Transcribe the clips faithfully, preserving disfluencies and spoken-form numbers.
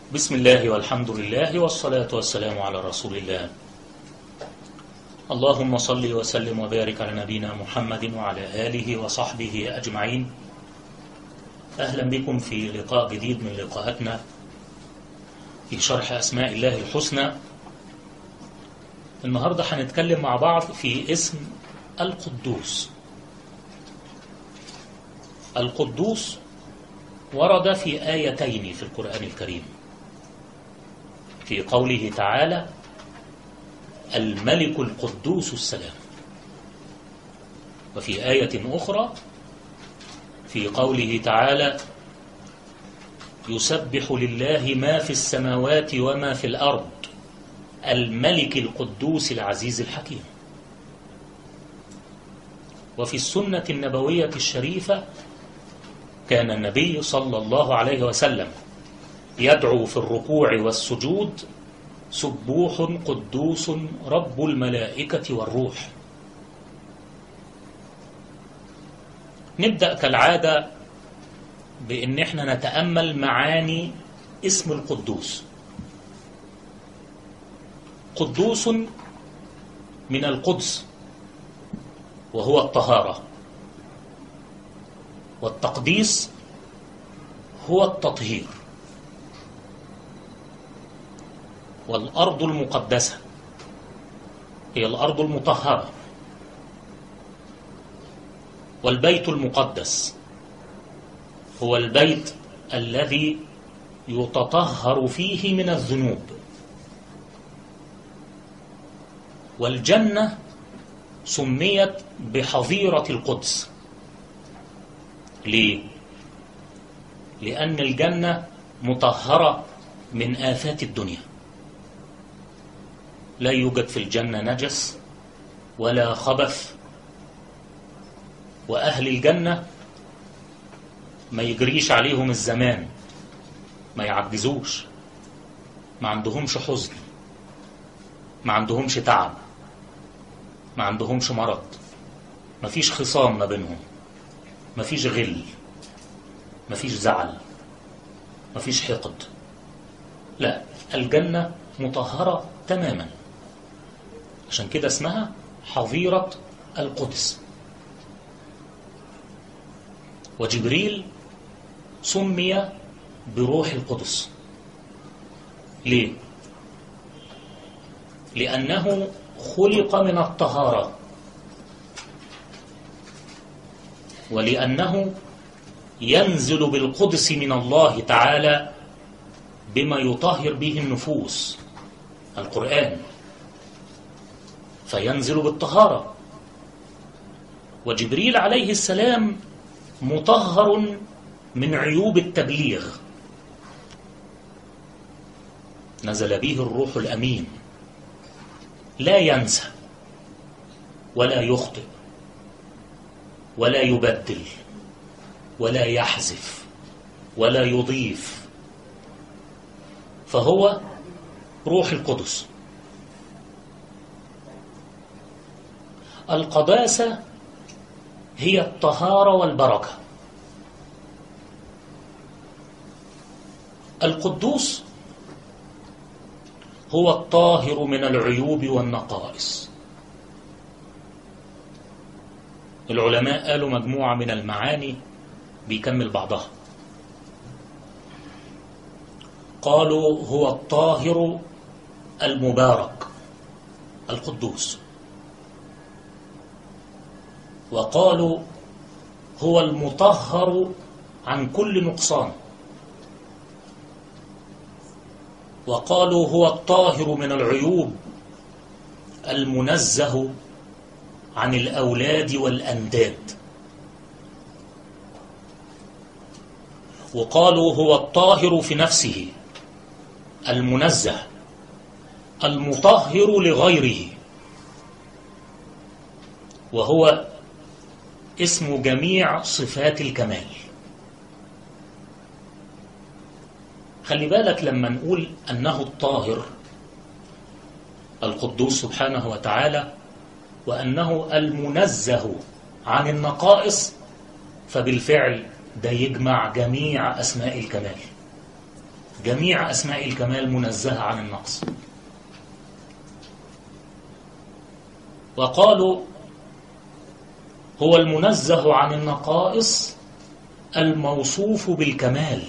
بسم الله والحمد لله والصلاة والسلام على رسول الله. اللهم صل وسلم وبارك على نبينا محمد وعلى آله وصحبه أجمعين. أهلا بكم في لقاء جديد من لقاءاتنا في شرح أسماء الله الحسنى. النهاردة هنتكلم مع بعض في اسم القدوس. القدوس ورد في آيتين في القرآن الكريم، في قوله تعالى: الملك القدوس السلام، وفي آية أخرى في قوله تعالى: يسبح لله ما في السماوات وما في الأرض الملك القدوس العزيز الحكيم. وفي السنة النبوية الشريفة كان النبي صلى الله عليه وسلم يدعو في الركوع والسجود: سبوح قدوس رب الملائكة والروح. نبدأ كالعادة بأن احنا نتأمل معاني اسم القدوس. قدوس من القدس، وهو الطهارة، والتقديس هو التطهير. والأرض المقدسة هي الأرض المطهرة، والبيت المقدس هو البيت الذي يتطهر فيه من الذنوب. والجنة سميت بحظيرة القدس. ليه؟ لأن الجنة مطهرة من آفات الدنيا. لا يوجد في الجنة نجس ولا خبث، وأهل الجنة ما يجريش عليهم الزمان، ما يعجزوش، ما عندهمش حزن، ما عندهمش تعب، ما عندهمش مرض، ما فيش خصام ما بينهم، ما فيش غل، ما فيش زعل، ما فيش حقد. لا، الجنة مطهرة تماما، عشان كده اسمها حظيرة القدس. وجبريل سمي بروح القدس. ليه؟ لأنه خلق من الطهارة، ولأنه ينزل بالقدس من الله تعالى بما يطهر به النفوس، القرآن، فينزل بالطهارة. وجبريل عليه السلام مطهر من عيوب التبليغ، نزل به الروح الأمين، لا ينسى ولا يخطئ ولا يبدل ولا يحذف ولا يضيف، فهو روح القدس. القداسة هي الطهارة والبركة. القدوس هو الطاهر من العيوب والنقائص. العلماء قالوا مجموعة من المعاني بيكمل بعضها. قالوا هو الطاهر المبارك القدوس، وقالوا هو المطهر عن كل نقصان، وقالوا هو الطاهر من العيوب المنزه عن الأولاد والأنداد، وقالوا هو الطاهر في نفسه المنزه المطهر لغيره، وهو اسم جميع صفات الكمال. خلي بالك لما نقول أنه الطاهر القدوس سبحانه وتعالى، وأنه المنزه عن النقائص، فبالفعل ده يجمع جميع أسماء الكمال. جميع أسماء الكمال منزهة عن النقص. وقالوا هو المنزه عن النقائص الموصوف بالكمال.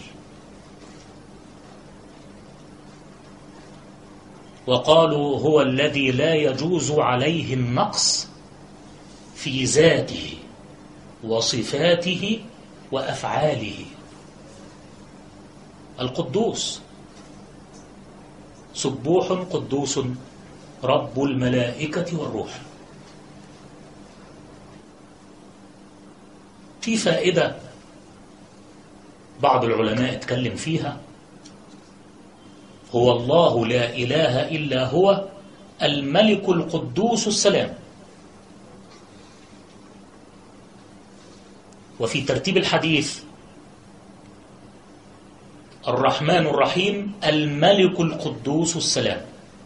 وقالوا هو الذي لا يجوز عليه النقص في ذاته وصفاته وأفعاله. القدوس سبوح قدوس رب الملائكة والروح. في فائدة بعض العلماء اتكلم فيها: هو الله لا إله إلا هو الملك القدوس السلام. وفي ترتيب الحديث الرحمن الرحيم الملك القدوس السلام.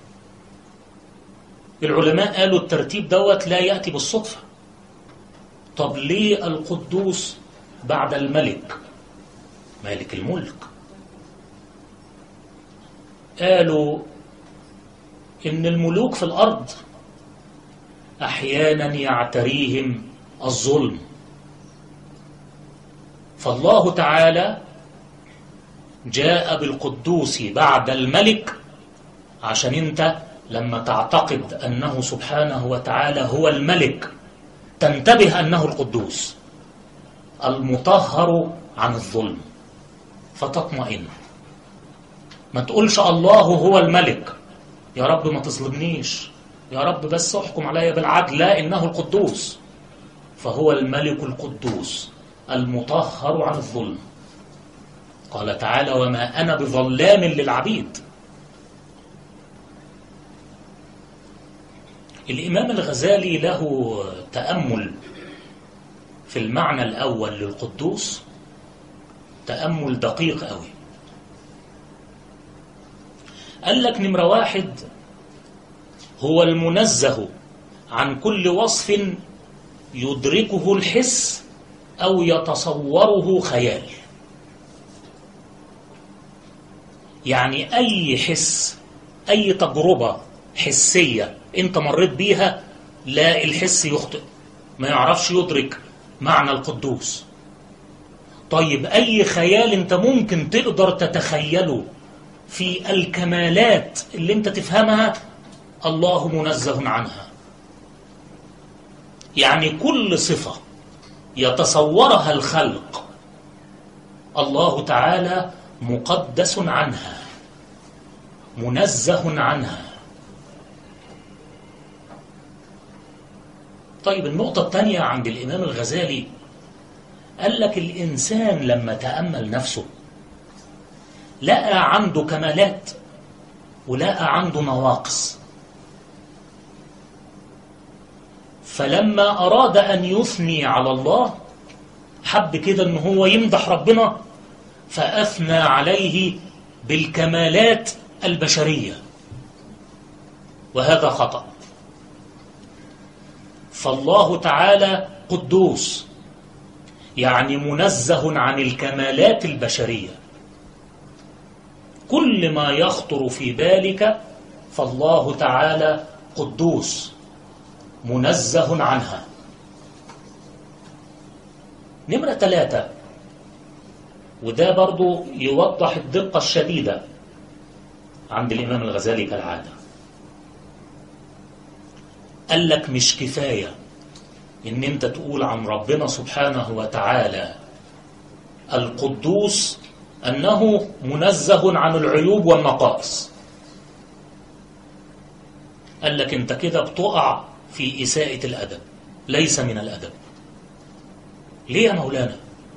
العلماء قالوا الترتيب دوت لا يأتي بالصدفة. طب ليه القدوس بعد الملك؟ مالك الملك. قالوا إن الملوك في الأرض أحيانا يعتريهم الظلم، فالله تعالى جاء بالقدوس بعد الملك عشان انت لما تعتقد أنه سبحانه وتعالى هو الملك تنتبه أنه القدوس المطهر عن الظلم فتطمئن. ما تقولش الله هو الملك يا رب ما تظلمنيش، يا رب بس احكم عليا بالعدل، لا، إنه القدوس، فهو الملك القدوس المطهر عن الظلم. قال تعالى وما أنا بظلام للعبيد. الإمام الغزالي له تأمل في المعنى الأول للقدوس، تأمل دقيق قوي. قال لك نمرة واحد هو المنزه عن كل وصف يدركه الحس أو يتصوره خيال. يعني أي حس، أي تجربة حسية أنت مريت بيها، لا، الحس يخطئ، ما يعرفش يدرك معنى القدوس. طيب أي خيال أنت ممكن تقدر تتخيله في الكمالات اللي أنت تفهمها، الله منزه عنها. يعني كل صفة يتصورها الخلق الله تعالى مقدس عنها، منزه عنها. طيب النقطة الثانية عند الإمام الغزالي، قال لك الإنسان لما تأمل نفسه لقى عنده كمالات ولقى عنده نواقص، فلما أراد أن يثني على الله حب كده أنه هو يمدح ربنا، فأثنى عليه بالكمالات البشرية، وهذا خطأ. فالله تعالى قدوس، يعني منزه عن الكمالات البشرية. كل ما يخطر في بالك فالله تعالى قدوس منزه عنها. نمرة ثلاثة، وده برضو يوضح الدقة الشديدة عند الإمام الغزالي كالعادة. قال لك مش كفاية إن أنت تقول عن ربنا سبحانه وتعالى القدوس أنه منزه عن العيوب والنقائص. قال لك أنت كده بتقع في إساءة الأدب، ليس من الأدب. ليه يا مولانا؟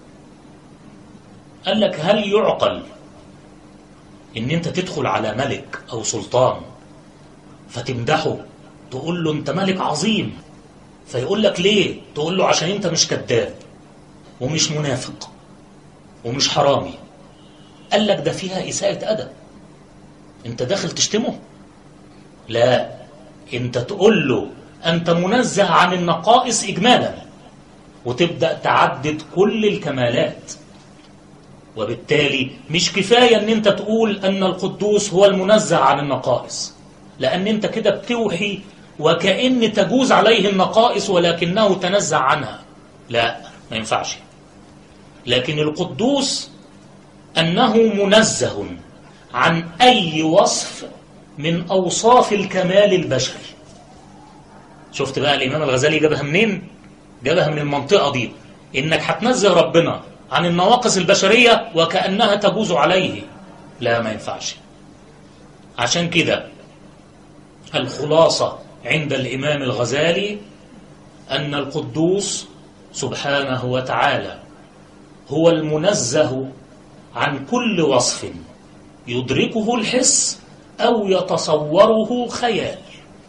قال لك هل يعقل إن أنت تدخل على ملك أو سلطان فتمدحه، تقول له أنت ملك عظيم، فيقول لك ليه؟ تقول له عشان أنت مش كذاب ومش منافق ومش حرامي. قال لك ده فيها إساءة أدب، أنت داخل تشتمه؟ لا، أنت تقول له أنت منزه عن النقائص إجمالا، وتبدأ تعدد كل الكمالات. وبالتالي مش كفاية ان انت تقول ان القدوس هو المنزه عن النقائص، لان انت كده بتوحي وكأن تجوز عليه النقائص ولكنه تنزه عنها. لا، ما ينفعش. لكن القدوس أنه منزه عن أي وصف من أوصاف الكمال البشري. شفت بقى الإمام الغزالي جابها منين؟ جابها من المنطقة دي، إنك هتنزه ربنا عن النواقص البشرية وكأنها تجوز عليه. لا، ما ينفعش. عشان كده الخلاصة عند الإمام الغزالي أن القدوس سبحانه وتعالى هو المنزه عن كل وصف يدركه الحس أو يتصوره خيال.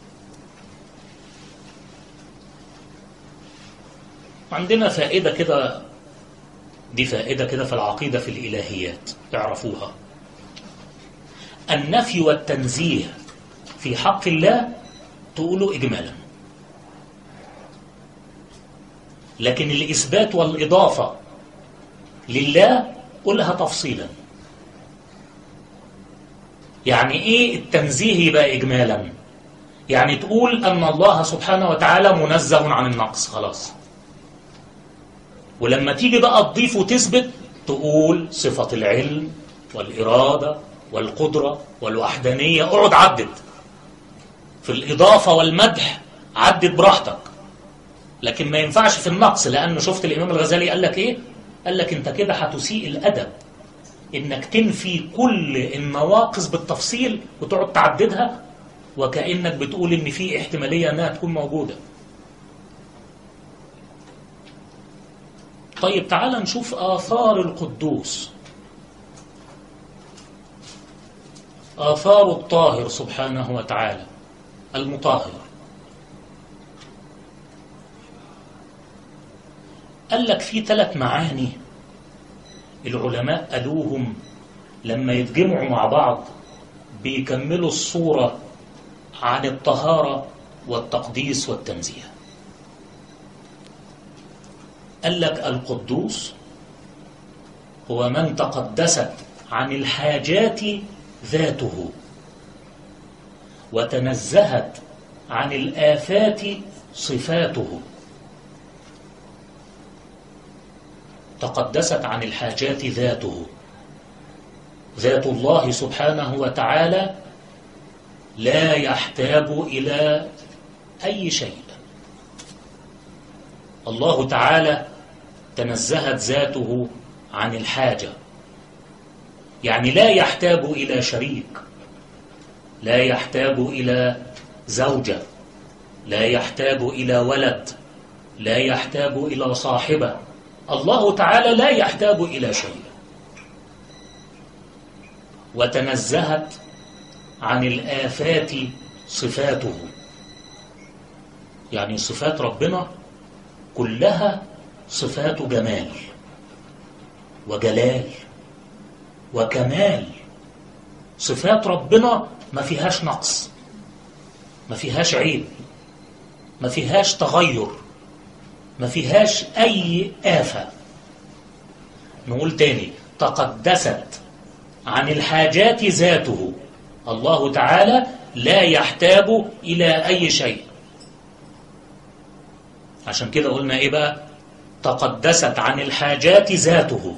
عندنا فائدة كده، دي فائدة كده في العقيدة في الإلهيات تعرفوها. النفي والتنزيه في حق الله تقولوا إجمالا، لكن الإثبات والإضافة لله قولها تفصيلا. يعني إيه التنزيه يبقى إجمالا؟ يعني تقول أن الله سبحانه وتعالى منزه عن النقص، خلاص. ولما تيجي بقى تضيف وتثبت تقول صفة العلم والإرادة والقدرة والوحدانية. اقعد عدد في الإضافة والمدح، عدد براحتك، لكن ما ينفعش في النقص. لأنه شفت الإمام الغزالي قال لك إيه؟ قال لك أنت كده هتسيء الأدب إنك تنفي كل النواقص بالتفصيل وتقعد تعددها وكأنك بتقول إن في احتمالية أنها تكون موجودة. طيب تعال نشوف آثار القدوس، آثار الطاهر سبحانه وتعالى المطهر. قال لك في ثلاث معاني العلماء قالوهم لما يتجمعوا مع بعض بيكملوا الصورة عن الطهارة والتقديس والتنزيه. قال لك القدوس هو من تقدست عن الحاجات ذاته وتنزهت عن الآفات صفاته. تقدست عن الحاجات ذاته، ذات الله سبحانه وتعالى لا يحتاج إلى أي شيء. الله تعالى تنزهت ذاته عن الحاجة، يعني لا يحتاج إلى شريك، لا يحتاج إلى زوجة، لا يحتاج إلى ولد، لا يحتاج إلى صاحبة. الله تعالى لا يحتاج إلى شيء. وتنزهت عن الآفات صفاته، يعني صفات ربنا كلها صفات جمال وجلال وكمال. صفات ربنا ما فيهاش نقص، ما فيهاش عيب، ما فيهاش تغير، ما فيهاش أي آفة. نقول تاني، تقدست عن الحاجات ذاته، الله تعالى لا يحتاج إلى أي شيء. عشان كده قلنا إيه بقى؟ تقدست عن الحاجات ذاته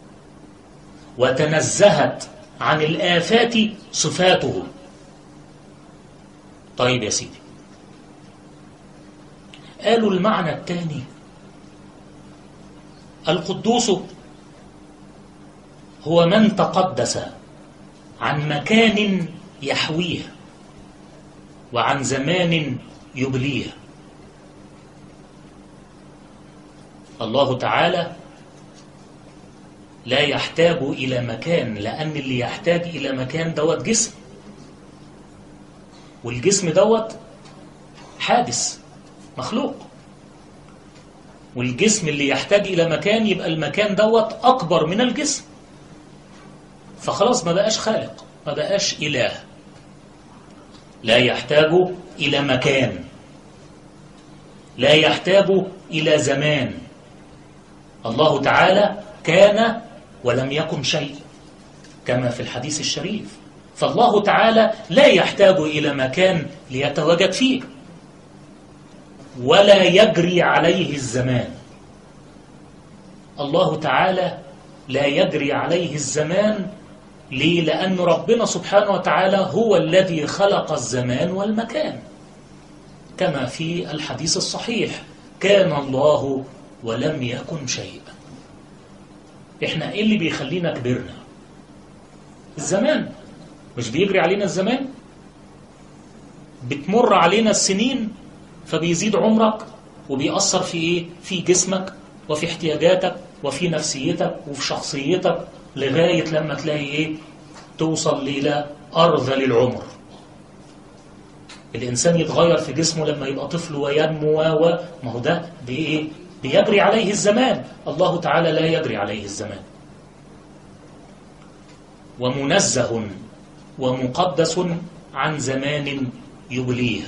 وتنزهت عن الآفات صفاته. طيب يا سيدي، قالوا المعنى الثاني، القدوس هو من تقدس عن مكان يحويه وعن زمان يبليه. الله تعالى لا يحتاج إلى مكان، لأن اللي يحتاج إلى مكان دوت جسم، والجسم دوت حادث مخلوق، والجسم اللي يحتاج إلى مكان يبقى المكان دوت أكبر من الجسم، فخلاص ما بقاش خالق، ما بقاش إله. لا يحتاج إلى مكان، لا يحتاج إلى زمان. الله تعالى كان ولم يكن شيء، كما في الحديث الشريف. فالله تعالى لا يحتاج إلى مكان ليتواجد فيه، ولا يجري عليه الزمان. الله تعالى لا يجري عليه الزمان. ليه؟ لأن ربنا سبحانه وتعالى هو الذي خلق الزمان والمكان، كما في الحديث الصحيح: كان الله ولم يكن شيء. احنا ايه اللي بيخلينا كبرنا؟ الزمان. مش بيجري علينا الزمان؟ بتمر علينا السنين فبيزيد عمرك، وبيأثر في ايه؟ في جسمك وفي احتياجاتك وفي نفسيتك وفي شخصيتك، لغاية لما تلاقي ايه؟ توصل إلى أرذل العمر. الإنسان يتغير في جسمه لما يبقى طفل وينمو، و ما هو ده بإيه؟ بيجري عليه الزمان. الله تعالى لا يجري عليه الزمان، ومنزه ومقدس عن زمان يبليه.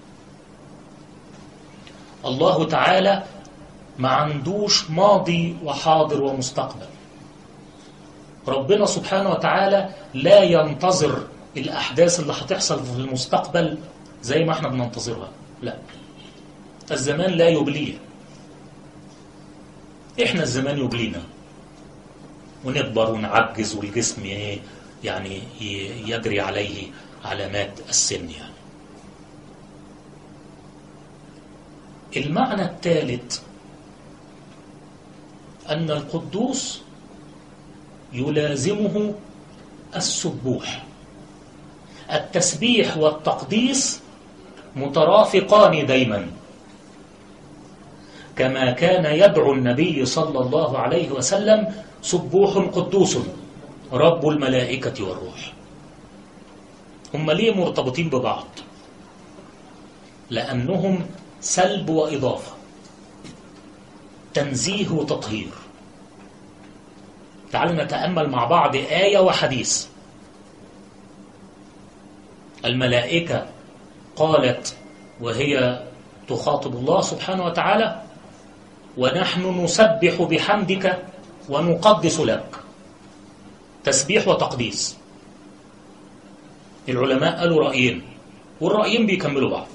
الله تعالى ما عندوش ماضي وحاضر ومستقبل. ربنا سبحانه وتعالى لا ينتظر الأحداث اللي هتحصل في المستقبل زي ما احنا بننتظرها، لا. الزمان لا يبليه، احنا الزمان يبلينا، ونكبر ونعجز والجسم يعني يجري عليه علامات السن. يعني المعنى الثالث أن القدوس يلازمه السبوح. التسبيح والتقديس مترافقان دائما، كما كان يدعو النبي صلى الله عليه وسلم: سبوح قدوس رب الملائكة والروح. هم ليه مرتبطين ببعض؟ لأنهم سلب وإضافة، تنزيه وتطهير. تعالوا نتأمل مع بعض آية وحديث. الملائكة قالت وهي تخاطب الله سبحانه وتعالى: ونحن نسبح بحمدك ونقدس لك. تسبيح وتقديس. العلماء قالوا رأيين، والرأيين بيكملوا بعض.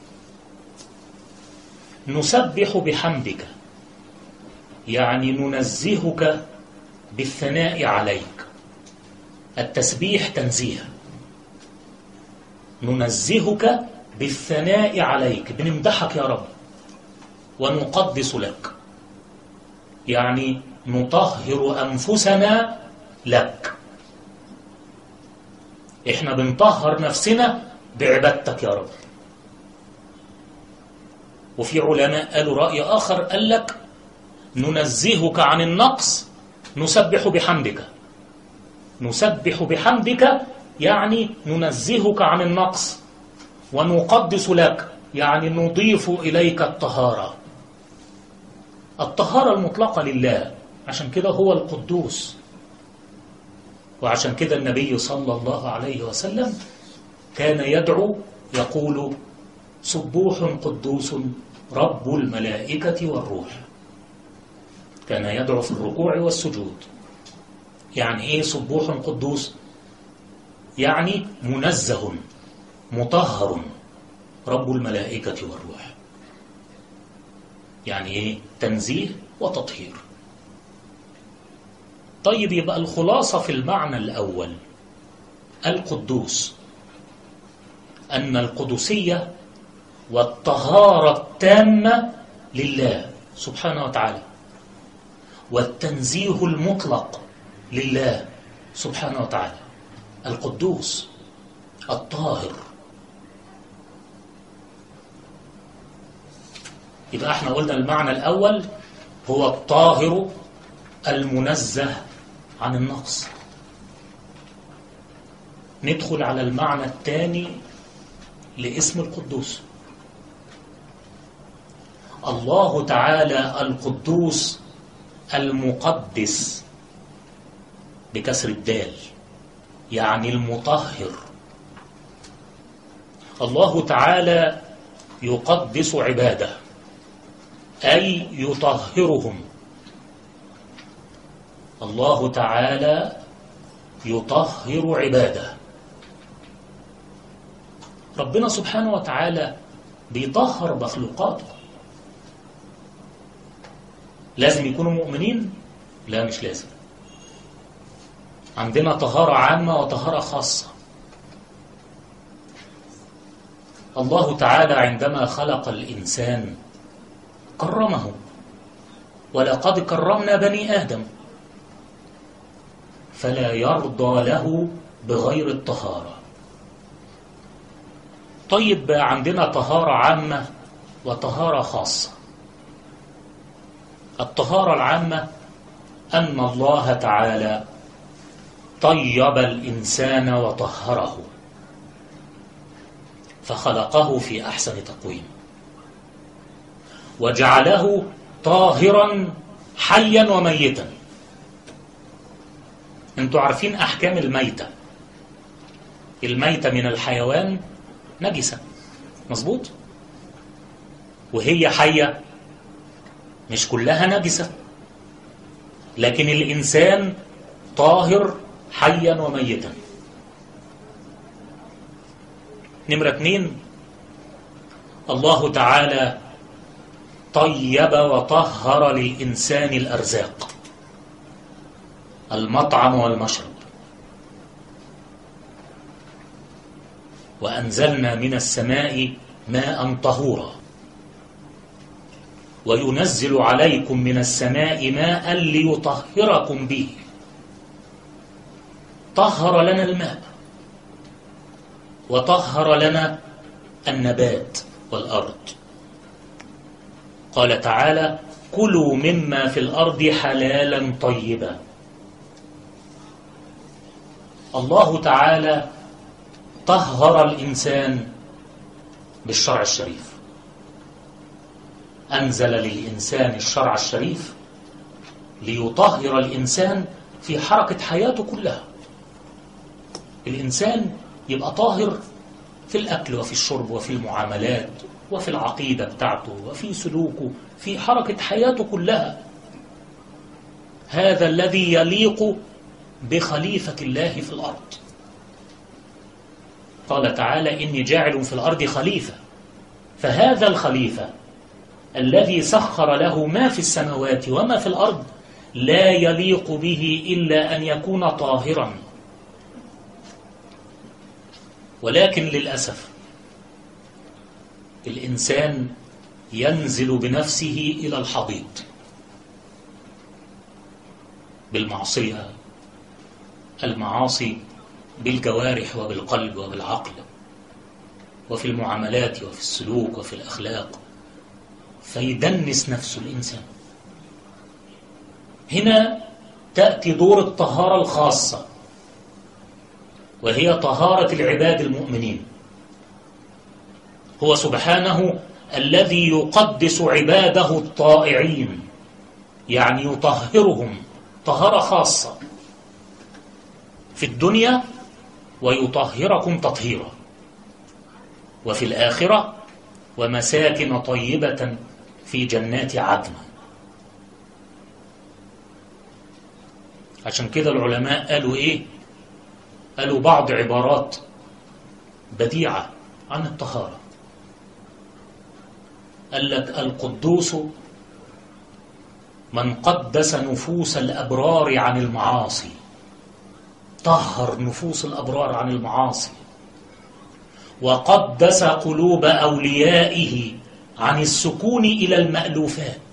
نسبح بحمدك يعني ننزهك بالثناء عليك. التسبيح تنزيه، ننزهك بالثناء عليك، بنمدحك يا رب. ونقدس لك يعني نطهر أنفسنا لك، احنا بنطهر نفسنا بعبادتك يا رب. وفي علماء قالوا رأي آخر، قال لك ننزهك عن النقص، نسبح بحمدك. نسبح بحمدك يعني ننزهك عن النقص، ونقدس لك يعني نضيف إليك الطهارة. الطهارة المطلقة لله، عشان كده هو القدوس. وعشان كده النبي صلى الله عليه وسلم كان يدعو يقول: سبوح قدوس رب الملائكة والروح. كان يدعو في الركوع والسجود. يعني ايه سبوح قدوس؟ يعني منزه مطهر رب الملائكة والروح. يعني ايه؟ تنزيه وتطهير. طيب، يبقى الخلاصة في المعنى الأول القدوس أن القدسية والطهارة التامة لله سبحانه وتعالى، والتنزيه المطلق لله سبحانه وتعالى. القدوس الطاهر. يبقى احنا قلنا المعنى الأول هو الطاهر المنزه عن النقص. ندخل على المعنى الثاني لاسم القدوس. الله تعالى القدوس المقدس بكسر الدال، يعني المطهر. الله تعالى يقدس عباده أي يطهرهم. الله تعالى يطهر عباده. ربنا سبحانه وتعالى بيطهر مخلوقاته. لازم يكونوا مؤمنين؟ لا، مش لازم. عندنا طهارة عامة وطهارة خاصة. الله تعالى عندما خلق الإنسان كرمه، ولقد كرمنا بني آدم، فلا يرضى له بغير الطهارة. طيب بقى عندنا طهارة عامة وطهارة خاصة. الطهارة العامة أن الله تعالى طيب الإنسان وطهره، فخلقه في أحسن تقويم، وجعله طاهرا حيا وميتا. انتوا عارفين أحكام الميتة. الميتة من الحيوان نجسة، مظبوط؟ وهي حية مش كلها نجسة، لكن الإنسان طاهر حيا وميتا. نمرة اتنين، الله تعالى طيب وطهر للإنسان الأرزاق، المطعم والمشرب. وأنزلنا من السماء ماء طهورا، وينزل عليكم من السماء ماء ليطهركم به. طهر لنا الماء، وطهر لنا النبات والأرض. قال تعالى: كلوا مما في الأرض حلالا طيبا. الله تعالى طهر الإنسان بالشرع الشريف، أنزل للإنسان الشرع الشريف ليطهر الإنسان في حركة حياته كلها. الإنسان يبقى طاهر في الأكل وفي الشرب وفي المعاملات وفي العقيدة بتاعته وفي سلوكه، في حركة حياته كلها. هذا الذي يليق بخليفة الله في الأرض. قال تعالى: إني جاعل في الأرض خليفة. فهذا الخليفة الذي سخر له ما في السماوات وما في الأرض لا يليق به إلا أن يكون طاهرا. ولكن للأسف الإنسان ينزل بنفسه إلى الحضيض بالمعصية، المعاصي بالجوارح وبالقلب وبالعقل، وفي المعاملات وفي السلوك وفي الأخلاق، فيدنس نفسه الإنسان. هنا تأتي دور الطهارة الخاصة، وهي طهارة العباد المؤمنين. هو سبحانه الذي يقدس عباده الطائعين، يعني يطهرهم طهارة خاصة في الدنيا، ويطهركم تطهيرا، وفي الآخرة ومساكن طيبة في جنات عدن. عشان كده العلماء قالوا إيه؟ قالوا بعض عبارات بديعة عن الطهارة. قال لك: القدوس من قدس نفوس الأبرار عن المعاصي، طهر نفوس الأبرار عن المعاصي، وقدس قلوب أوليائه عن السكون إلى المألوفات.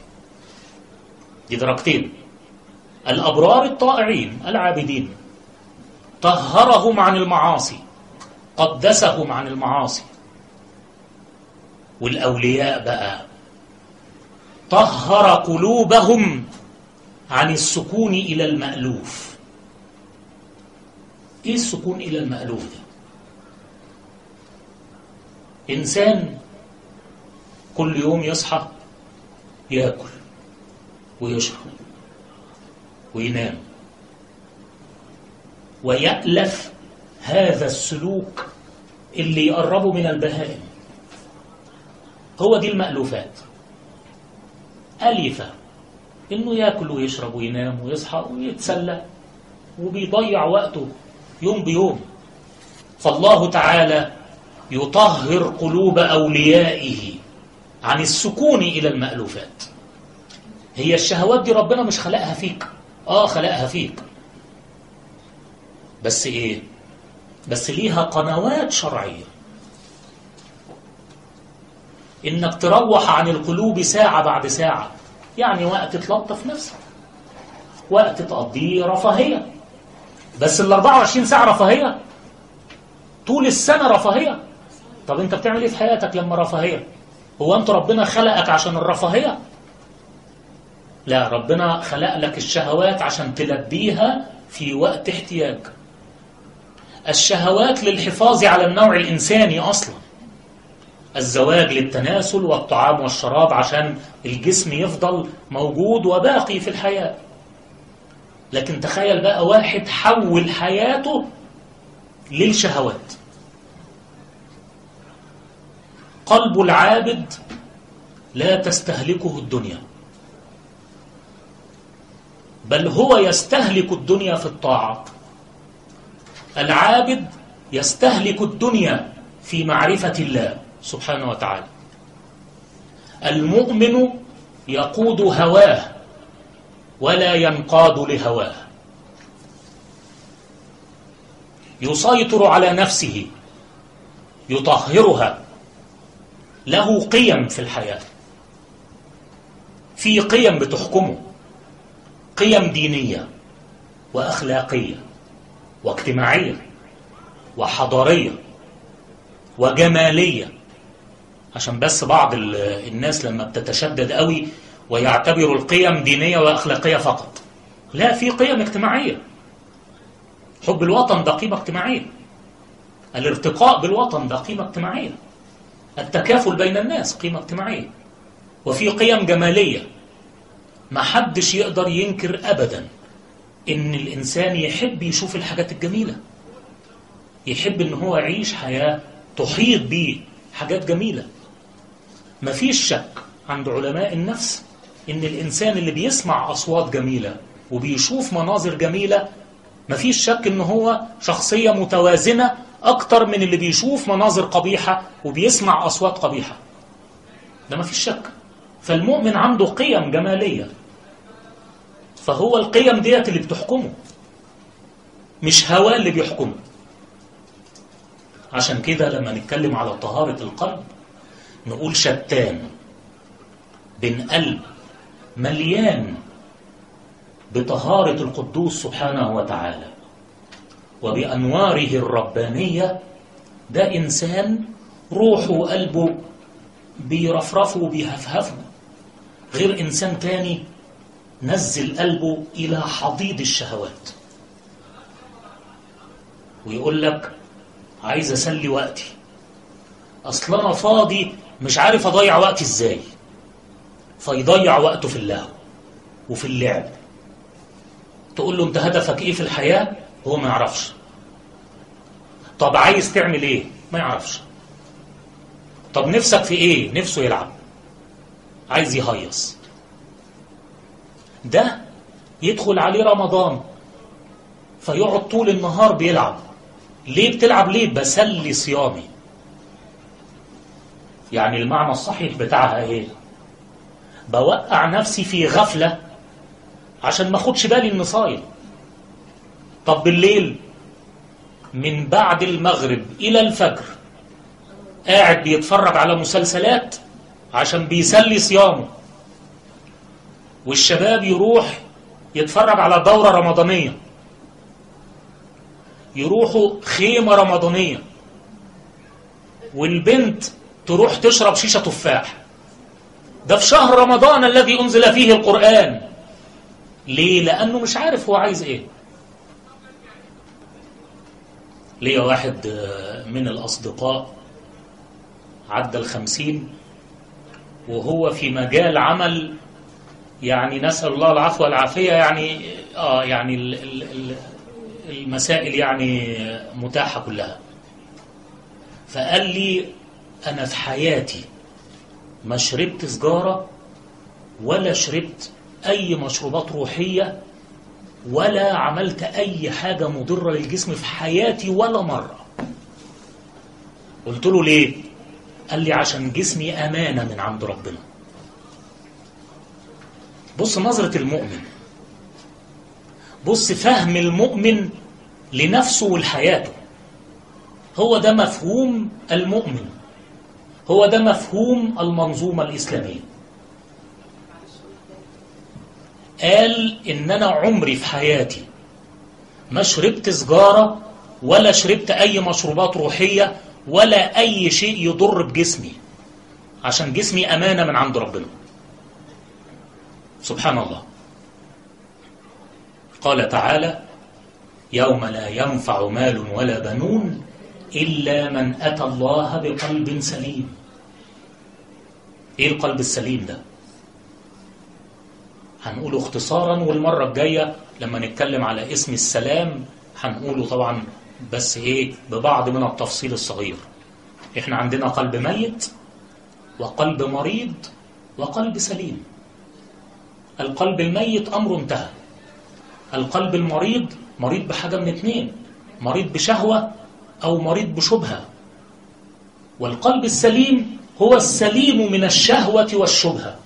دي درجتين: الأبرار الطائعين العابدين طهرهم عن المعاصي، قدسهم عن المعاصي. والأولياء بقى طهر قلوبهم عن السكون إلى المألوف. إيه السكون إلى المألوف ده؟ إنسان كل يوم يصحى يأكل ويشرب وينام، ويألف هذا السلوك اللي يقربه من البهائم. هو دي المألوفات. ألف إنه يأكل ويشرب وينام ويصحى ويتسلى وبيضيع وقته يوم بيوم. فالله تعالى يطهر قلوب أوليائه عن السكون إلى المألوفات. هي الشهوات دي ربنا مش خلقها فيك، آه خلقها فيك، بس إيه؟ بس ليها قنوات شرعية. إنك تروح عن القلوب ساعة بعد ساعة، يعني وقت تلطف نفسك، وقت تقضيه رفاهية. بس ال أربعة وعشرين ساعة رفاهية؟ طول السنة رفاهية؟ طب أنت بتعمل إيه في حياتك لما رفاهية؟ هو أنت ربنا خلقك عشان الرفاهية؟ لا، ربنا خلق لك الشهوات عشان تلبيها في وقت احتياج. الشهوات للحفاظ على النوع الإنساني أصلا. الزواج للتناسل والطعام والشراب عشان الجسم يفضل موجود وباقي في الحياة. لكن تخيل بقى واحد حول حياته للشهوات. قلب العابد لا تستهلكه الدنيا، بل هو يستهلك الدنيا في الطاعة. العابد يستهلك الدنيا في معرفة الله سبحانه وتعالى. المؤمن يقود هواه ولا ينقاد لهواه، يسيطر على نفسه، يطهرها، له قيم في الحياة، في قيم بتحكمه، قيم دينية وأخلاقية واجتماعية وحضارية وجمالية. عشان بس بعض الناس لما بتتشدد قوي ويعتبروا القيم دينية وأخلاقية فقط، لا، في قيم اجتماعية. حب الوطن ده قيمة اجتماعية، الارتقاء بالوطن ده قيمة اجتماعية، التكافل بين الناس قيمة اجتماعية، وفي قيم جمالية. ما حدش يقدر ينكر أبدا إن الإنسان يحب يشوف الحاجات الجميلة، يحب إن هو يعيش حياة تحيط به حاجات جميلة. ما فيش شك عند علماء النفس إن الإنسان اللي بيسمع أصوات جميلة وبيشوف مناظر جميلة، ما فيش شك إن هو شخصية متوازنة أكتر من اللي بيشوف مناظر قبيحة وبيسمع أصوات قبيحة. ده ما فيش شك. فالمؤمن عنده قيم جمالية، فهو القيم ديت اللي بتحكمه، مش هواه اللي بيحكمه. عشان كده لما نتكلم على طهارة القلب نقول شتان بين قلب مليان بطهارة القدوس سبحانه وتعالى وبأنواره الربانية، ده إنسان روحه وقلبه بيرفرفه وبيهفهفه، غير إنسان تاني نزل قلبه إلى حضيض الشهوات ويقول لك عايز أسلي وقتي، أصلا أنا فاضي مش عارف أضيع وقتي إزاي، فيضيع وقته في اللهو وفي اللعب. تقول له أنت هدفك إيه في الحياة؟ هو ما يعرفش. طب عايز تعمل إيه؟ ما يعرفش. طب نفسك في إيه؟ نفسه يلعب، عايز يهيص. ده يدخل عليه رمضان فيقعد طول النهار بيلعب. ليه بتلعب؟ ليه؟ بسلي صيامي. يعني المعنى الصحيح بتاعها ايه؟ بوقع نفسي في غفلة عشان ما اخدش بالي اني صايم. طب بالليل من بعد المغرب الى الفجر قاعد بيتفرج على مسلسلات عشان بيسلي صيامه. والشباب يروح يتفرج على دورة رمضانية، يروحوا خيمة رمضانية، والبنت تروح تشرب شيشة تفاح. ده في شهر رمضان الذي أنزل فيه القرآن. ليه؟ لأنه مش عارف هو عايز إيه. ليه واحد من الأصدقاء عدى الخمسين وهو في مجال عمل يعني نسأل الله العفو والعافية، يعني آه يعني ال ال المسائل يعني متاحة كلها. فقال لي أنا في حياتي ما شربت سجارة ولا شربت أي مشروبات روحية ولا عملت أي حاجة مضرة للجسم في حياتي ولا مرة. قلت له ليه؟ قال لي عشان جسمي أمانة من عند ربنا. بص نظرة المؤمن، بص فهم المؤمن لنفسه ولحياته. هو ده مفهوم المؤمن، هو ده مفهوم المنظومة الإسلامية. قال إن أنا عمري في حياتي ما شربت سجارة ولا شربت أي مشروبات روحية ولا أي شيء يضر بجسمي، عشان جسمي أمانة من عند ربنا. سبحان الله. قال تعالى: يوم لا ينفع مال ولا بنون إلا من أتى الله بقلب سليم. إيه القلب السليم ده؟ هنقوله اختصارا، والمرة الجاية لما نتكلم على اسم السلام هنقوله طبعا، بس ايه ببعض من التفصيل الصغير. احنا عندنا قلب ميت وقلب مريض وقلب سليم. القلب الميت أمره انتهى. القلب المريض مريض بحاجة من اتنين: مريض بشهوة أو مريض بشبهة. والقلب السليم هو السليم من الشهوة والشبهة.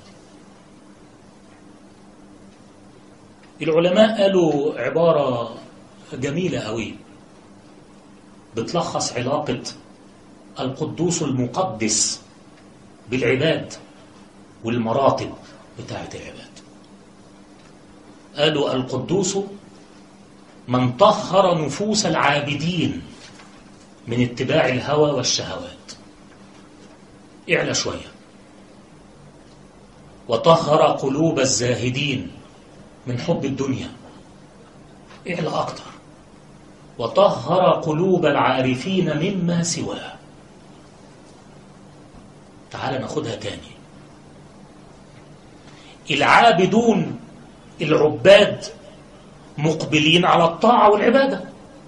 العلماء قالوا عبارة جميلة قوي بتلخص علاقة القدوس المقدس بالعباد والمراتب بتاعة العباد. قالوا القدوس من طهر نفوس العابدين من اتباع الهوى والشهوات. اعلى شوية. وطهر قلوب الزاهدين من حب الدنيا. اعلى أكتر. وطهر قلوب العارفين مما سواه. تعال ناخدها تاني. العابدون العباد مقبلين على الطاعة والعبادة،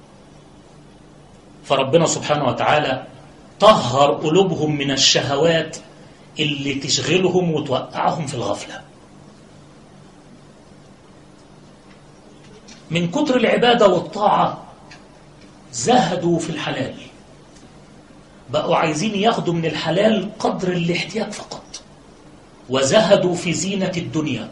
فربنا سبحانه وتعالى طهر قلوبهم من الشهوات اللي تشغلهم وتوقعهم في الغفلة. من كتر العبادة والطاعة زهدوا في الحلال، بقوا عايزين ياخدوا من الحلال قدر الاحتياج فقط، وزهدوا في زينة الدنيا.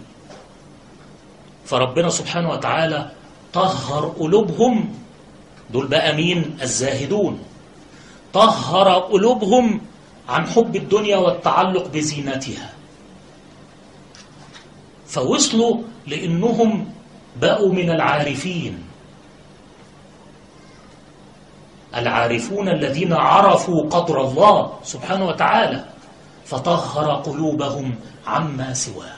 فربنا سبحانه وتعالى طهر قلوبهم. دول بقى مين؟ الزاهدون. طهر قلوبهم عن حب الدنيا والتعلق بزينتها، فوصلوا لأنهم بقوا من العارفين. العارفون الذين عرفوا قدر الله سبحانه وتعالى، فطهر قلوبهم عما سواه.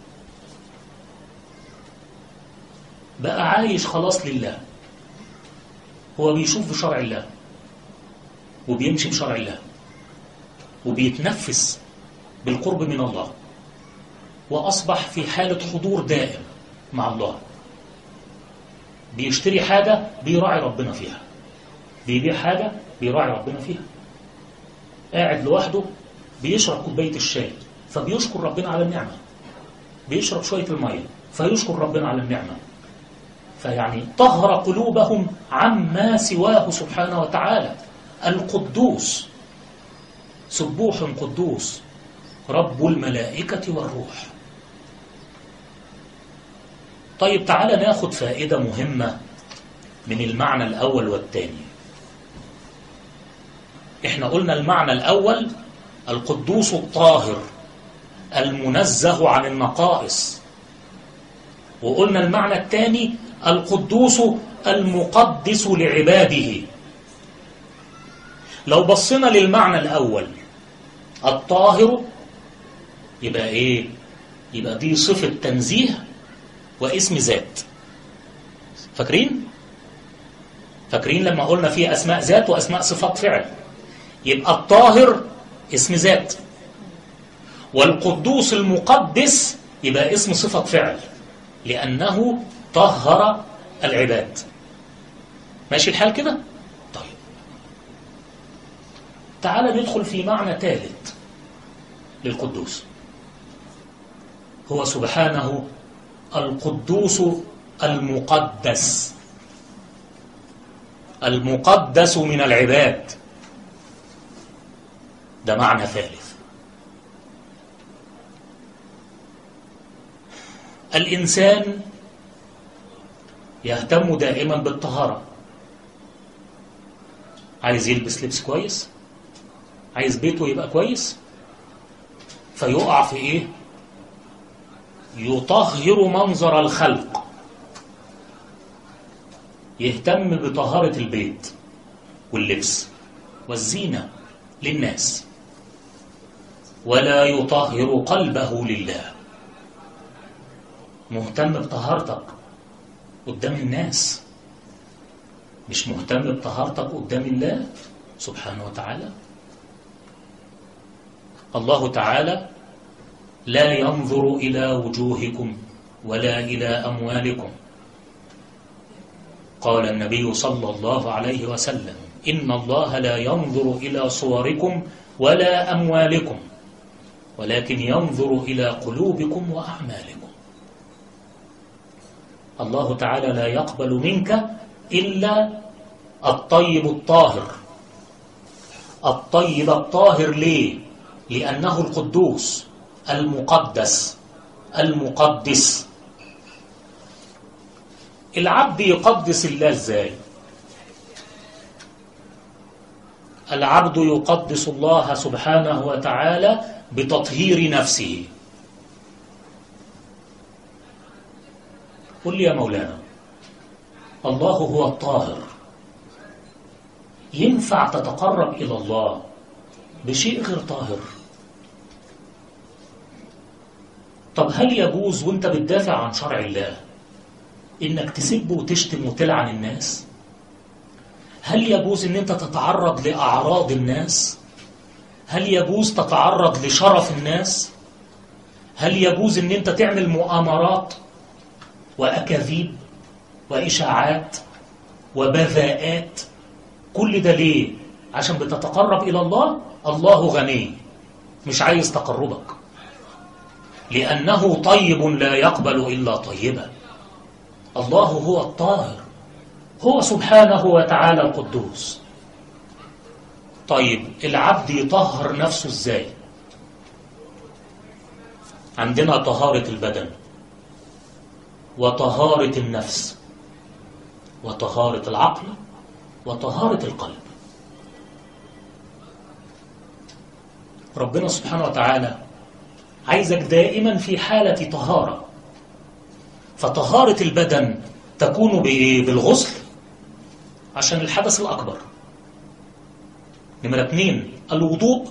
بقى عايش خلاص لله، هو بيشوف بشرع الله وبيمشي بشرع الله وبيتنفس بالقرب من الله، وأصبح في حالة حضور دائم مع الله. بيشتري حاجة بيراعي ربنا فيها، بيبيع حاجة بيراعي ربنا فيها، قاعد لوحده بيشرب كوباية الشاي فبيشكر ربنا على النعمة، بيشرب شوية المية فيشكر ربنا على النعمة. فيعني طهر قلوبهم عما سواه سبحانه وتعالى. القدوس سبوح قدوس رب الملائكة والروح. طيب تعالى ناخد فائدة مهمة من المعنى الأول والثاني. احنا قلنا المعنى الأول القدوس الطاهر المنزه عن النقائص، وقلنا المعنى الثاني القدوس المقدس لعباده. لو بصينا للمعنى الأول الطاهر، يبقى إيه؟ يبقى دي صفة تنزيه واسم ذات. فاكرين؟ فاكرين لما قلنا فيه أسماء ذات وأسماء صفات فعل؟ يبقى الطاهر اسم ذات، والقدوس المقدس يبقى اسم صفة فعل، لأنه طهر العباد. ماشي الحال كده؟ طيب تعال ندخل في معنى ثالث للقدوس. هو سبحانه القدوس المقدس، المقدس من العباد، ده معنى ثالث. الإنسان يهتم دائما بالطهارة، عايز يلبس لبس كويس، عايز بيته يبقى كويس، فيقع في ايه؟ يطهر منظر الخلق، يهتم بطهارة البيت واللبس والزينة للناس، ولا يطهر قلبه لله. مهتم بطهارتك قدام الناس، مش مهتم بطهارتك قدام الله سبحانه وتعالى. الله تعالى لا ينظر إلى وجوهكم ولا إلى أموالكم. قال النبي صلى الله عليه وسلم: إن الله لا ينظر إلى صوركم ولا أموالكم ولكن ينظر إلى قلوبكم وأعمالكم. الله تعالى لا يقبل منك إلا الطيب الطاهر. الطيب الطاهر ليه؟ لأنه القدوس المقدس المقدس. العبد يقدس الله ازاي؟ العبد يقدس الله سبحانه وتعالى بتطهير نفسه. قل لي يا مولانا، الله هو الطاهر، ينفع تتقرب إلى الله بشيء غير طاهر؟ طب هل يجوز وانت بتدافع عن شرع الله انك تسب وتشتم وتلعن الناس؟ هل يجوز ان انت تتعرض لأعراض الناس؟ هل يجوز تتعرض لشرف الناس؟ هل يجوز ان انت تعمل مؤامرات وأكاذيب وإشاعات وبذاءات؟ كل ده ليه؟ عشان بتتقرب إلى الله. الله غني، مش عايز تقربك، لأنه طيب لا يقبل إلا طيبا. الله هو الطاهر، هو سبحانه وتعالى القدوس. طيب العبد يطهر نفسه ازاي؟ عندنا طهارة البدن وطهارة النفس وطهارة العقل وطهارة القلب. ربنا سبحانه وتعالى عايزك دائما في حالة طهارة. فطهارة البدن تكون بالغسل عشان الحدث الأكبر. نمرة اثنين الوضوء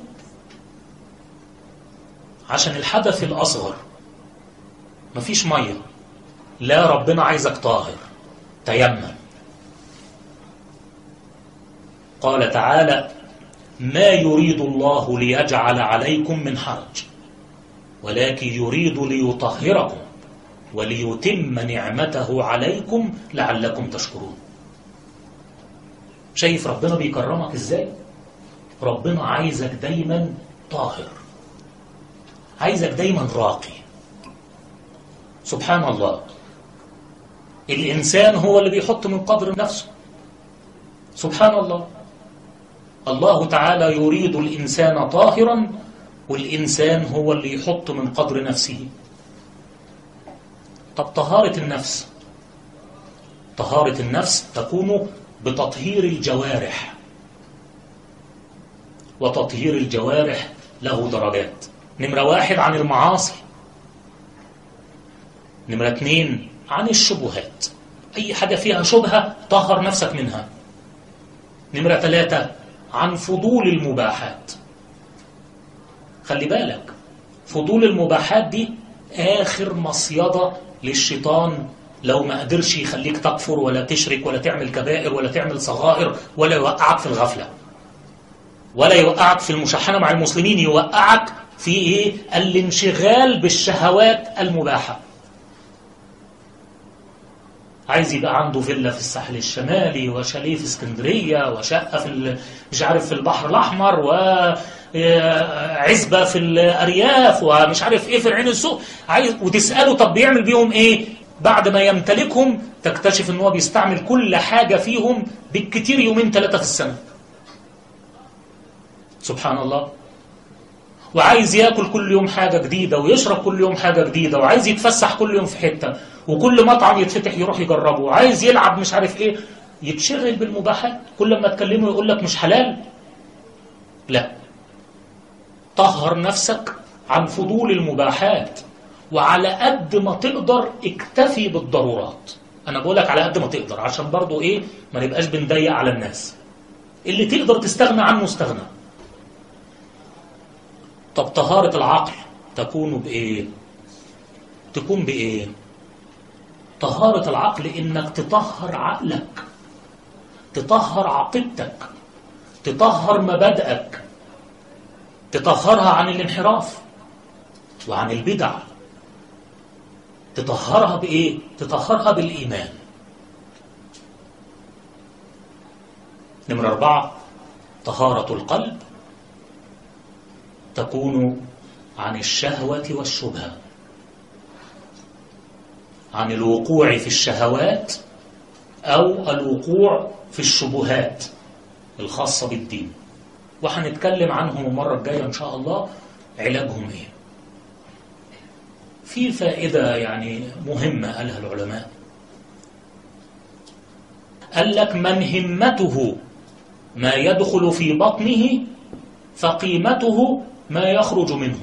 عشان الحدث الأصغر، مفيش مية، لا ربنا عايزك طاهر، تيمم. قال تعالى: ما يريد الله ليجعل عليكم من حرج ولكن يريد ليطهركم وليتم نعمته عليكم لعلكم تشكرون. شايف ربنا بيكرمك ازاي؟ ربنا عايزك دايما طاهر، عايزك دايما راقي. سبحان الله، الإنسان هو اللي بيحط من قدر نفسه. سبحان الله، الله تعالى يريد الإنسان طاهرا والإنسان هو اللي يحط من قدر نفسه. طب طهارة النفس، طهارة النفس تكون بتطهير الجوارح، وتطهير الجوارح له درجات. نمرة واحد عن المعاصي، نمرة اثنين عن الشبهات، أي حاجة فيها شبهة طهر نفسك منها. نمرة ثلاثة عن فضول المباحات. خلي بالك، فضول المباحات دي آخر مصيدة للشيطان، لو ما قدرش يخليك تكفر ولا تشرك ولا تعمل كبائر ولا تعمل صغائر ولا يوقعك في الغفلة ولا يوقعك في المشاحنة مع المسلمين، يوقعك في إيه؟ الانشغال بالشهوات المباحة. عايز يبقى عنده فيلا في الساحل الشمالي وشاليه في اسكندرية وشقة في مش عارف في البحر الأحمر وعزبة في الأرياف ومش عارف إيه في العين السوق، عايز وتسأله طب بيعمل بيهم إيه؟ بعد ما يمتلكهم تكتشف إن هو بيستعمل كل حاجة فيهم بالكتير يومين ثلاثة في السنة. سبحان الله. وعايز ياكل كل يوم حاجة جديدة ويشرب كل يوم حاجة جديدة وعايز يتفسح كل يوم في حتة وكل مطعم يتفتح يروح يجربه وعايز يلعب مش عارف ايه، يتشغل بالمباحات. كل ما تكلمه يقول لك مش حلال. لا، طهر نفسك عن فضول المباحات، وعلى قد ما تقدر اكتفي بالضرورات. انا بقولك على قد ما تقدر عشان برضو ايه ما نبقاش بنضيق على الناس. اللي تقدر تستغنى عنه استغنى. طب طهارة العقل تكون بإيه؟ تكون بإيه؟ طهارة العقل إنك تطهر عقلك، تطهر عقيدتك، تطهر مبادئك، تطهرها عن الانحراف وعن البدع. تطهرها بإيه؟ تطهرها بالإيمان. نمرة أربعة، طهارة القلب تكون عن الشهوة والشبهة، عن الوقوع في الشهوات أو الوقوع في الشبهات الخاصة بالدين، وهنتكلم عنهم المرة الجاية إن شاء الله علاجهم إيه. في فائدة يعني مهمة قالها العلماء، قال لك من همته ما يدخل في بطنه فقيمته ما يخرج منه.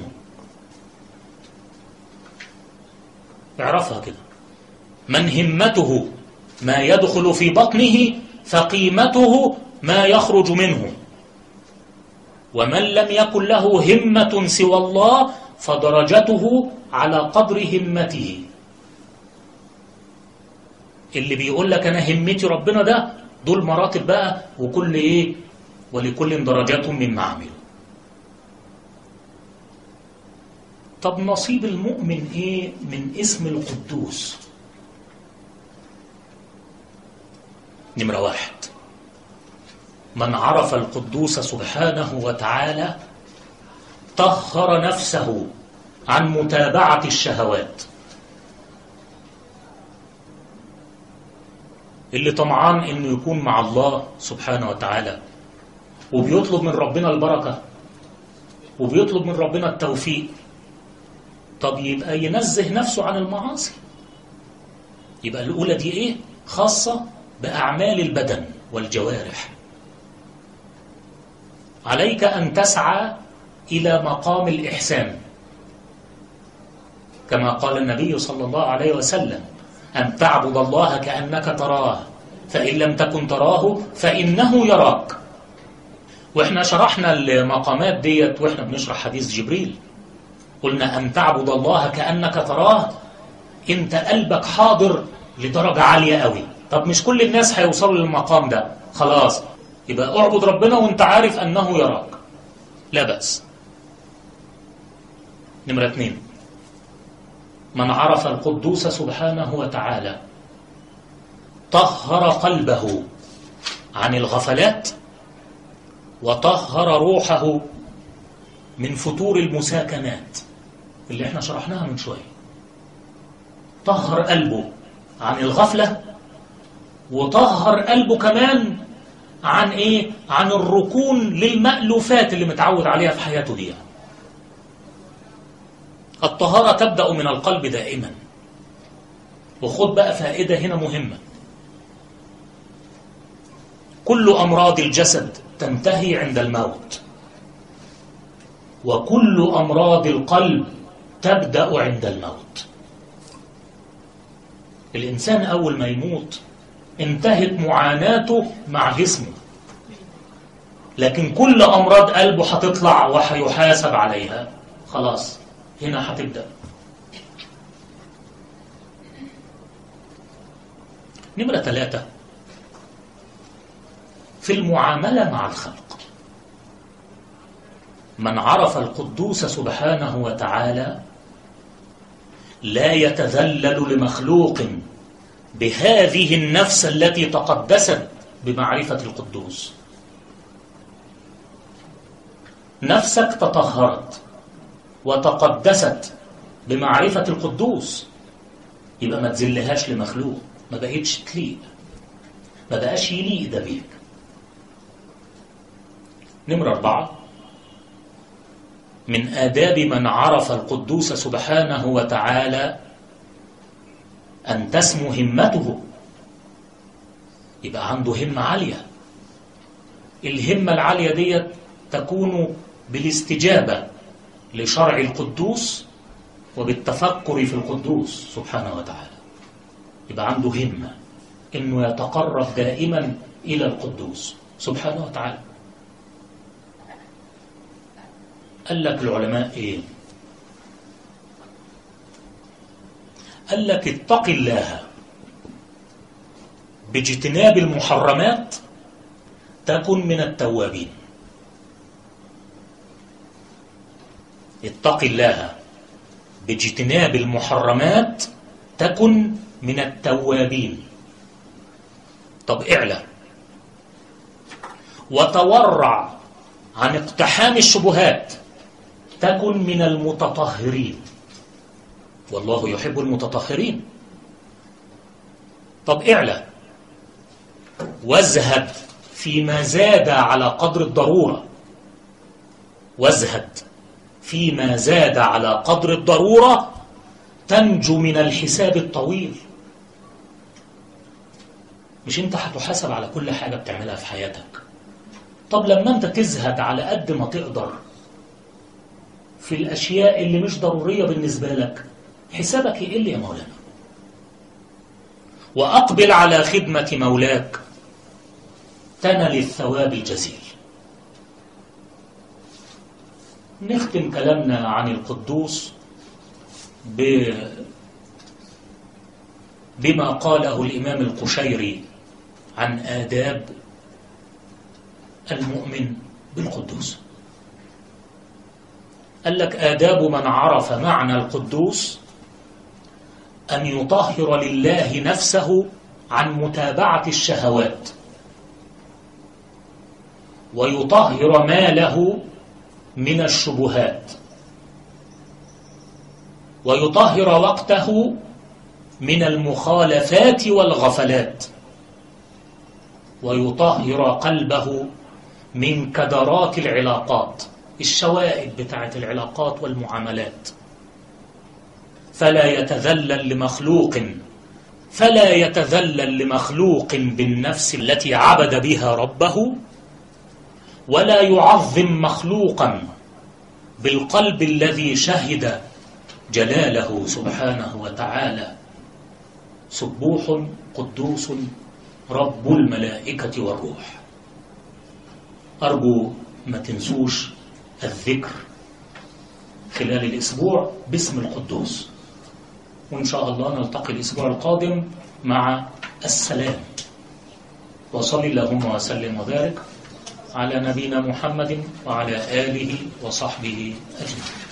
اعرفها كده، من همته ما يدخل في بطنه فقيمته ما يخرج منه، ومن لم يكن له همة سوى الله فدرجته على قدر همته. اللي بيقول لك أنا همتي ربنا ده دول مراتب بقى، وكل إيه ولكل درجات مما عملوا. طب نصيب المؤمن إيه من اسم القدوس؟ نمرة واحد، من عرف القدوس سبحانه وتعالى طهر نفسه عن متابعة الشهوات. اللي طمعان إنه يكون مع الله سبحانه وتعالى وبيطلب من ربنا البركة وبيطلب من ربنا التوفيق، طب يبقى ينزه نفسه عن المعاصي. يبقى الأولى دي إيه؟ خاصة بأعمال البدن والجوارح. عليك أن تسعى إلى مقام الإحسان كما قال النبي صلى الله عليه وسلم: أن تعبد الله كأنك تراه فإن لم تكن تراه فإنه يراك. وإحنا شرحنا المقامات ديت وإحنا بنشرح حديث جبريل، قلنا أن تعبد الله كأنك تراه، أنت قلبك حاضر لدرجة عالية قوي. طب مش كل الناس هيوصلوا للمقام ده، خلاص يبقى اعبد ربنا وانت عارف أنه يراك، لا بأس. نمرة اثنين، من عرف القدوس سبحانه وتعالى طهر قلبه عن الغفلات وطهر روحه من فتور المساكنات اللي احنا شرحناها من شوية. طهر قلبه عن الغفلة وطهر قلبه كمان عن ايه؟ عن الركون للمألوفات اللي متعود عليها في حياته دي. الطهارة تبدأ من القلب دائما. وخد بقى فائدة هنا مهمة، كل أمراض الجسد تنتهي عند الموت، وكل أمراض القلب تبدأ عند الموت. الإنسان أول ما يموت انتهت معاناته مع جسمه، لكن كل أمراض قلبه هتطلع وهيحاسب عليها. خلاص هنا هتبدأ. نمرة ثلاثة، في المعاملة مع الخلق، من عرف القدوس سبحانه وتعالى لا يتذلل لمخلوق بهذه النفس التي تقدست بمعرفة القدوس. نفسك تطهرت وتقدست بمعرفة القدوس، يبقى ما تزلهاش لمخلوق، ما بقيتش تليق، ما بقاش يليق ده بيك. نمرة أربعة، من آداب من عرف القدوس سبحانه وتعالى أن تسمو همته، يبقى عنده همة عالية. الهمة العالية دي تكون بالاستجابة لشرع القدوس وبالتفكر في القدوس سبحانه وتعالى. يبقى عنده همة إنه يتقرب دائما إلى القدوس سبحانه وتعالى. قال لك العلماء إيه؟ قال لك اتق الله باجتناب المحرمات تكن من التوابين. اتق الله باجتناب المحرمات تكن من التوابين. طب اعلى وتورع عن اقتحام الشبهات تكن من المتطهرين، والله يحب المتطهرين. طب اعلى وازهد فيما زاد على قدر الضرورة، وازهد فيما زاد على قدر الضرورة تنجو من الحساب الطويل. مش انت هتحاسب على كل حاجة بتعملها في حياتك؟ طب لما انت تزهد على قد ما تقدر في الأشياء اللي مش ضرورية بالنسبة لك، حسابك يقل يا مولانا. وأقبل على خدمة مولاك تنل الثواب الجزيل. نختم كلامنا عن القدوس ب... بما قاله الإمام القشيري عن آداب المؤمن بالقدوس. قال لك آداب من عرف معنى القدوس أن يطهر لله نفسه عن متابعة الشهوات، ويطهر ماله من الشبهات، ويطهر وقته من المخالفات والغفلات، ويطهر قلبه من كدرات العلاقات، الشوائب بتاعة العلاقات والمعاملات. فلا يتذلل لمخلوق فلا يتذلل لمخلوق بالنفس التي عبد بها ربه، ولا يعظم مخلوقا بالقلب الذي شهد جلاله سبحانه وتعالى. سبوح قدوس رب الملائكة والروح. أرجو ما تنسوش الذكر خلال الأسبوع باسم القدوس، وإن شاء الله نلتقي الأسبوع القادم مع السلام. وصل اللهم وسلم وبارك على نبينا محمد وعلى آله وصحبه أجمعين.